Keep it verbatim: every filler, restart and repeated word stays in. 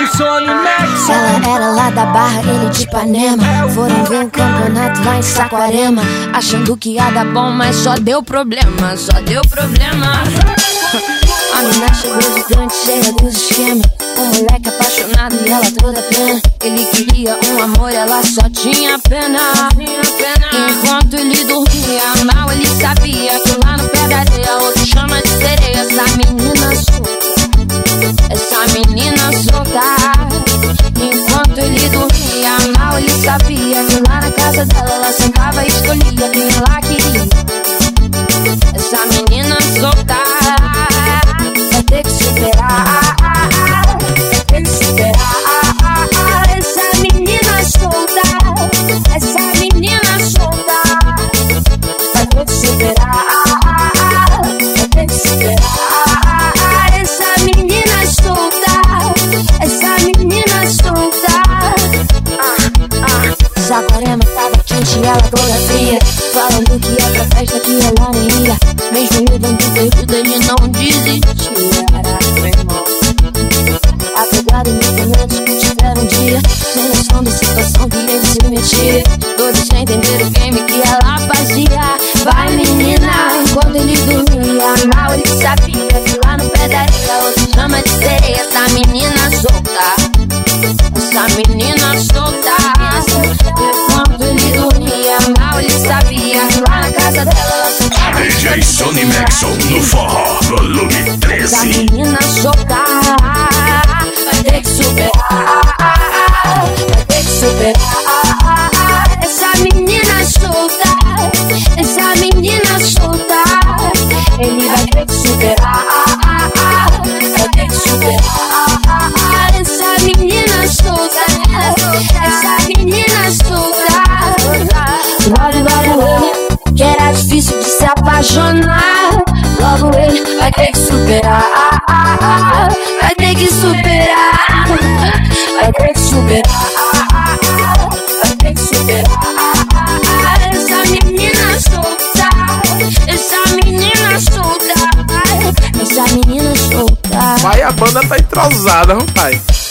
D J Sony Max. Ela era lá da Barra, ele de Ipanema. Foram ver um campeonato lá em Saquarema, achando que ia dar bom, mas só deu problema, só deu problema. A mina chegou gigante, cheia dos esquemas. Um moleque apaixonado e ela toda pena. Ele queria um amor, ela só tinha pena. Enquanto ele dormia mal, ele sabia que lá no pé da areia outro chama de sereia. Essa menina solta, essa menina solta. Enquanto ele dormia mal, ele sabia que lá na casa dela ela sentava e escolhia quem ela queria. Essa menina solta vai ter que superar, vai ter que superar. Essa menina solta, essa menina solta vai ter que superar, vai ter que superar. Essa menina solta, essa menina solta. Ah, ah. Saquarema tava quente e ela toda fria, falando que ia pra festa que ela nem ia. Mesmo me dando perdido, ele não desistia. Meu irmão, apegado nos momentos que tiveram um dia, sem noção da situação que ele se metia. Todos sem entender o game que ela fazia. Vai menina, quando ele dormia mal, ele sabia que lá no pé da areia outro chama de sereia. Essa menina solta, essa menina solta. Enquanto ele dormia mal, ele sabia que lá na casa dela ela sentava. D J Sony Maxon no forró, volume treze. Essa menina solta vai ter que superar, vai ter que superar. Essa menina solta, essa menina solta. Ele vai ter que superar, vai ter que superar. Essa menina solta, essa menina solta. Logo, logo ele, que era difícil de se apaixonar. Logo ele vai ter que superar, vai ter que superar, vai ter que superar, vai ter que superar. Essa menina solta, essa menina solta, essa menina solta. Pai, a banda tá entrosada, rapaz.